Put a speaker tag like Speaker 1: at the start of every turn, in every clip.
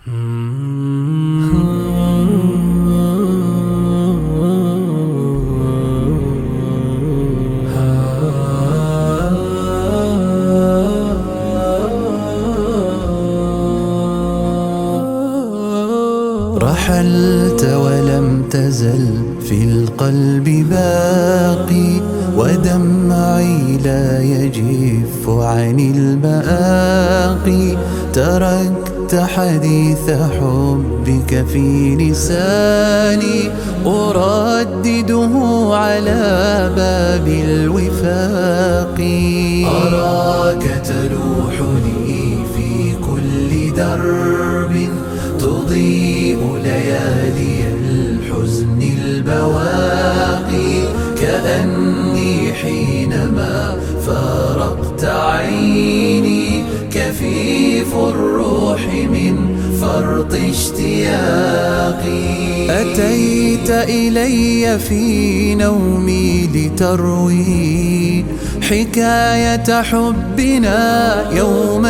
Speaker 1: رحلت ولم تزل في القلب باقي، ودمعي لا يجف عن المآقي. تركت حديث حبك في لساني، أردده على باب الوفاق. أراك تلوح لي في كل درب، تضيء ليالي الحزن البواقي. كأني حينما فارقت عيني، كفيف الروح من فرط اشتياقي. أتيت إلي في نومي لتروي حكاية حبنا يوم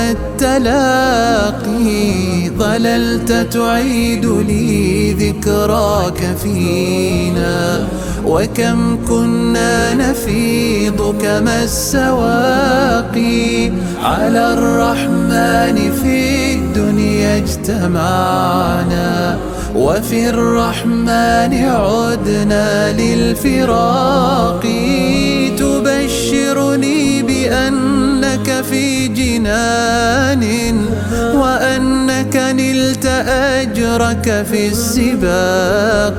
Speaker 1: التلاقي. ظللت تعيد لي ذكراك فينا، وكم كنا نفيض كما السواقي. على الرحمن في الدنيا اجتمعنا، وفي الرحمن عدنا للفراق. تبشرني بأنك في جنان، وأنك نلت أجرك في السباق،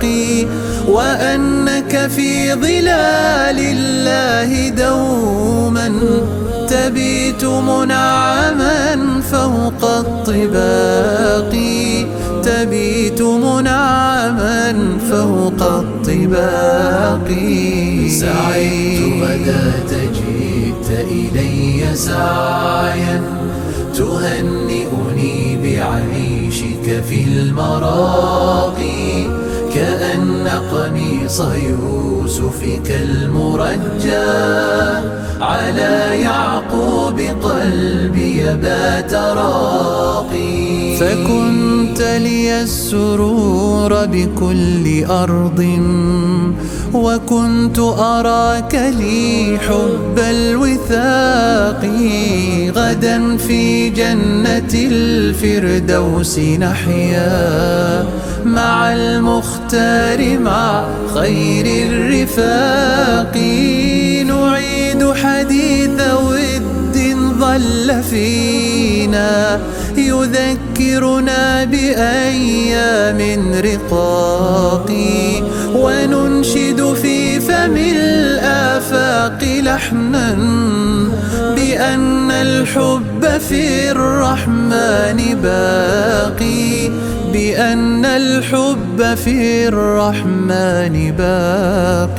Speaker 1: وأنك في ظلال الله دوما تبيت منعما فوق الطباق. تبيت منعما فوق الطباق. سعيت غداة جئت إلي سعيا، تهنئني بعيشك في المراقي. كأن قميص يوسف كالمرجى، على يعقوب قلبي بات راقي. فكنت لي السرور بكل أرض، وكنت أراك لي حب الوثاق. غدا في جنة الفردوس نحيا، مع المختار مع خير الرفاق. نعيد حديث ود ظل فينا، يذكرنا بأيام رقاق. وننشد في فم الآفاق لحنا، بأن الحب في الرحمن باقي. بأن الحب في الرحمن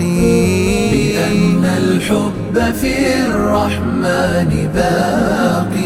Speaker 1: باقي. بأن الحب في الرحمن باقي.